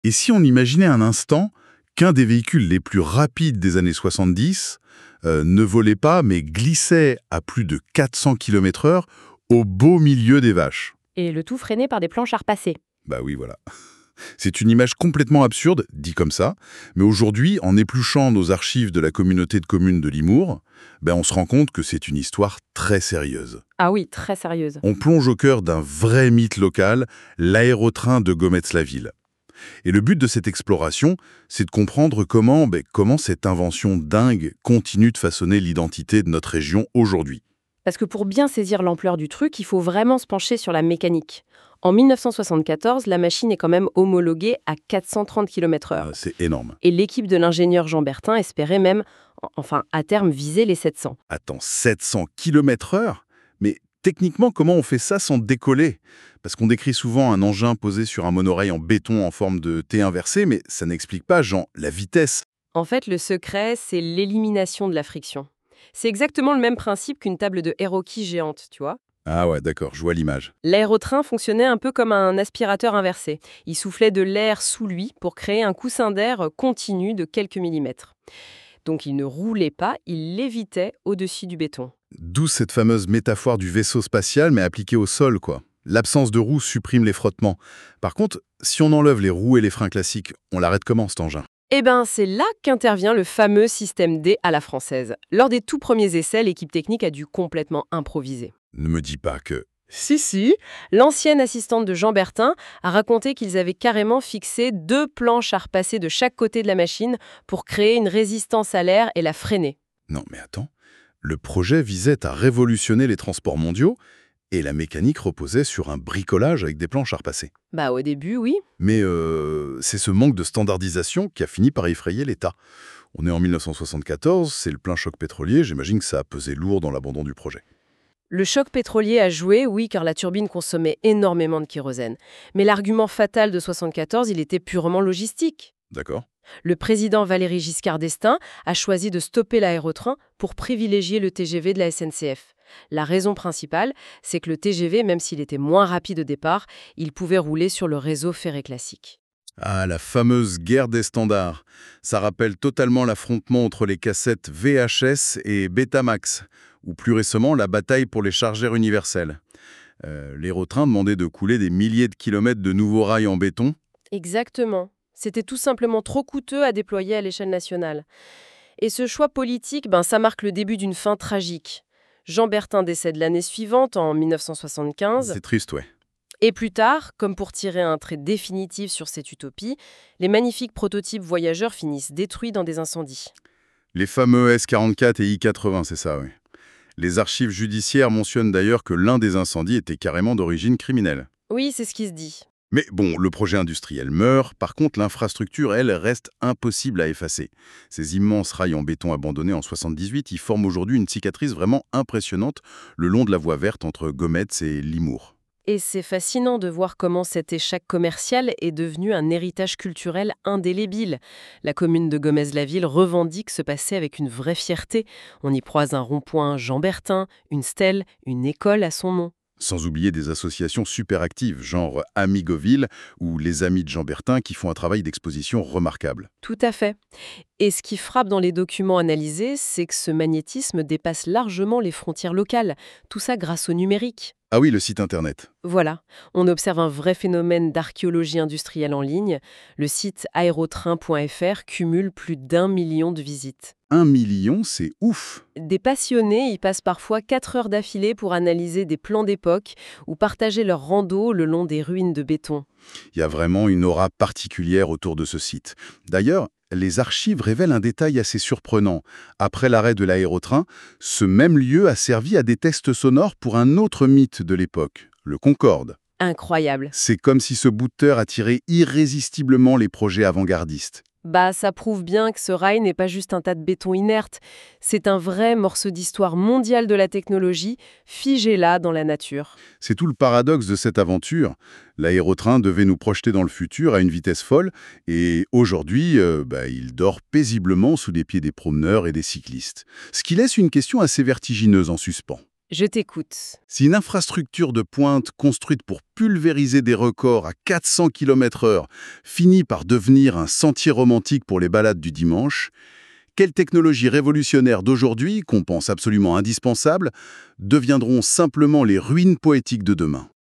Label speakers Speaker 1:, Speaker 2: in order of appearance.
Speaker 1: Et si on imaginait un instant qu'un des véhicules les plus rapides des années 70 ne volait pas, mais glissait à plus de 400 km/h au beau milieu des vaches?
Speaker 2: Et le tout freiné par des planches à repasser.
Speaker 1: Bah oui, voilà. C'est une image complètement absurde, dit comme ça, mais aujourd'hui, en épluchant nos archives de la communauté de communes de Limours, on se rend compte que c'est une histoire très sérieuse.
Speaker 2: Ah oui, très sérieuse.
Speaker 1: On plonge au cœur d'un vrai mythe local, l'aérotrain de Gometz-la-Ville. Et le but de cette exploration, c'est de comprendre comment cette invention dingue continue de façonner l'identité de notre région aujourd'hui.
Speaker 2: Parce que pour bien saisir l'ampleur du truc, il faut vraiment se pencher sur la mécanique. En 1974, la machine est quand même homologuée à 430 km/h.
Speaker 1: C'est énorme.
Speaker 2: Et l'équipe de l'ingénieur Jean Bertin espérait même, à terme, viser les 700.
Speaker 1: Attends, 700 km/h? Mais techniquement, comment on fait ça sans décoller? Parce qu'on décrit souvent un engin posé sur un monorail en béton en forme de T inversé, mais ça n'explique pas, la vitesse.
Speaker 2: En fait, le secret, c'est l'élimination de la friction. C'est exactement le même principe qu'une table de Aeroquille géante, tu vois.
Speaker 1: Ah ouais, d'accord, je vois l'image.
Speaker 2: L'aérotrain fonctionnait un peu comme un aspirateur inversé. Il soufflait de l'air sous lui pour créer un coussin d'air continu de quelques millimètres. Donc il ne roulait pas, il lévitait au-dessus du béton.
Speaker 1: D'où cette fameuse métaphore du vaisseau spatial, mais appliquée au sol, quoi. L'absence de roues supprime les frottements. Par contre, si on enlève les roues et les freins classiques, on l'arrête comment, cet engin?
Speaker 2: C'est là qu'intervient le fameux système D à la française. Lors des tout premiers essais, l'équipe technique a dû complètement improviser.
Speaker 1: Ne me dis pas que...
Speaker 2: Si, l'ancienne assistante de Jean Bertin a raconté qu'ils avaient carrément fixé 2 planches à repasser de chaque côté de la machine pour créer une résistance à l'air et la freiner.
Speaker 1: Non, mais attends. Le projet visait à révolutionner les transports mondiaux et la mécanique reposait sur un bricolage avec des planches à repasser.
Speaker 2: Au début, oui.
Speaker 1: Mais c'est ce manque de standardisation qui a fini par effrayer l'État. On est en 1974, c'est le plein choc pétrolier, j'imagine que ça a pesé lourd dans l'abandon du projet.
Speaker 2: Le choc pétrolier a joué, oui, car la turbine consommait énormément de kérosène. Mais l'argument fatal de 74, il était purement logistique.
Speaker 1: D'accord.
Speaker 2: Le président Valéry Giscard d'Estaing a choisi de stopper l'aérotrain pour privilégier le TGV de la SNCF. La raison principale, c'est que le TGV, même s'il était moins rapide au départ, il pouvait rouler sur le réseau ferré classique.
Speaker 1: Ah, la fameuse guerre des standards. Ça rappelle totalement l'affrontement entre les cassettes VHS et Betamax, ou plus récemment la bataille pour les chargeurs universels. L'aérotrain demandait de couler des milliers de kilomètres de nouveaux rails en béton.
Speaker 2: Exactement. C'était tout simplement trop coûteux à déployer à l'échelle nationale. Et ce choix politique, ça marque le début d'une fin tragique. Jean Bertin décède l'année suivante, en 1975.
Speaker 1: C'est triste, ouais.
Speaker 2: Et plus tard, comme pour tirer un trait définitif sur cette utopie, les magnifiques prototypes voyageurs finissent détruits dans des incendies.
Speaker 1: Les fameux S-44 et I-80, c'est ça, oui. Les archives judiciaires mentionnent d'ailleurs que l'un des incendies était carrément d'origine criminelle.
Speaker 2: Oui, c'est ce qui se dit.
Speaker 1: Mais bon, le projet industriel meurt, par contre l'infrastructure, elle, reste impossible à effacer. Ces immenses rails en béton abandonnés en 78, ils forment aujourd'hui une cicatrice vraiment impressionnante le long de la voie verte entre Gometz et Limours.
Speaker 2: Et c'est fascinant de voir comment cet échec commercial est devenu un héritage culturel indélébile. La commune de Gometz-la-Ville revendique ce passé avec une vraie fierté. On y croise un rond-point Jean Bertin, une stèle, une école à son nom.
Speaker 1: Sans oublier des associations super actives, genre Amigoville ou les Amis de Jean Bertin qui font un travail d'exposition remarquable.
Speaker 2: Tout à fait. Et ce qui frappe dans les documents analysés, c'est que ce magnétisme dépasse largement les frontières locales. Tout ça grâce au numérique.
Speaker 1: Ah oui, le site internet.
Speaker 2: Voilà, on observe un vrai phénomène d'archéologie industrielle en ligne. Le site aérotrain.fr cumule plus d'1 million de visites.
Speaker 1: 1 million, c'est ouf!
Speaker 2: Des passionnés y passent parfois 4 heures d'affilée pour analyser des plans d'époque ou partager leur rando le long des ruines de béton.
Speaker 1: Il y a vraiment une aura particulière autour de ce site. D'ailleurs, les archives révèlent un détail assez surprenant. Après l'arrêt de l'aérotrain, ce même lieu a servi à des tests sonores pour un autre mythe de l'époque, le Concorde.
Speaker 2: Incroyable.
Speaker 1: C'est comme si ce bout de terre attirait irrésistiblement les projets avant-gardistes.
Speaker 2: Ça prouve bien que ce rail n'est pas juste un tas de béton inerte. C'est un vrai morceau d'histoire mondiale de la technologie, figé là dans la nature.
Speaker 1: C'est tout le paradoxe de cette aventure. L'aérotrain devait nous projeter dans le futur à une vitesse folle, et aujourd'hui, il dort paisiblement sous les pieds des promeneurs et des cyclistes. Ce qui laisse une question assez vertigineuse en suspens.
Speaker 2: Je t'écoute.
Speaker 1: Si une infrastructure de pointe construite pour pulvériser des records à 400 km/h finit par devenir un sentier romantique pour les balades du dimanche, quelles technologies révolutionnaires d'aujourd'hui, qu'on pense absolument indispensables, deviendront simplement les ruines poétiques de demain?